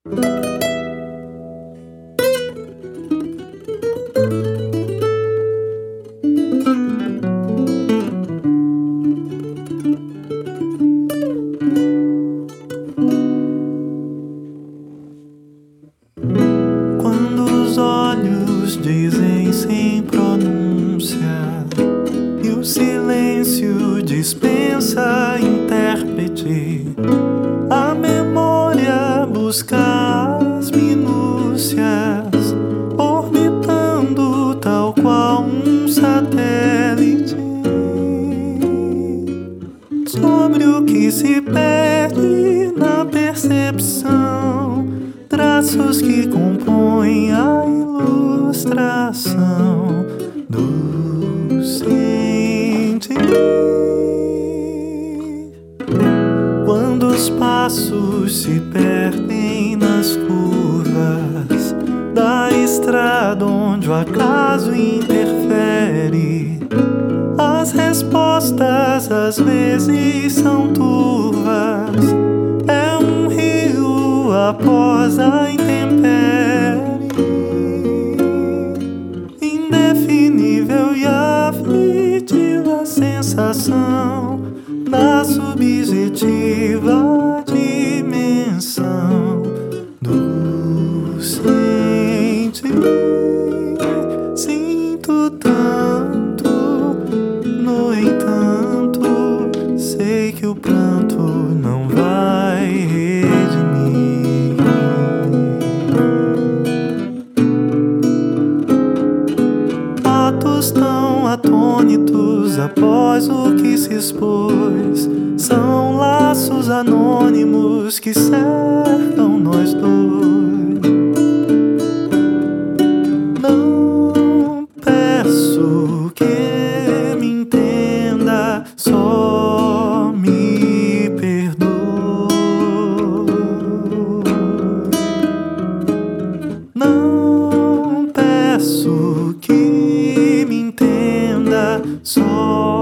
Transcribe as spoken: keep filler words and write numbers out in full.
Quando os olhos dizem sem pronúncia e o silêncio dispensa intérprete, a memória busca as minúcias, orbitando tal qual um satélite sobre o que se perde na percepção, traços que compõem a ilustração do sentir. Quando os passos se perdem nas curvas da estrada onde o acaso interfere, as respostas às vezes são turvas. É um rio após a intempérie, indefinível e aflitiva sensação da subjetiva dimensão do sentir. Sinto tanto, no entanto, sei que o pranto não vai redimir. Atos tão atônitos após o que se expôs são laços anônimos que cercam nós dois. Não peço que me entenda, só me perdoe. Não peço que me entenda, só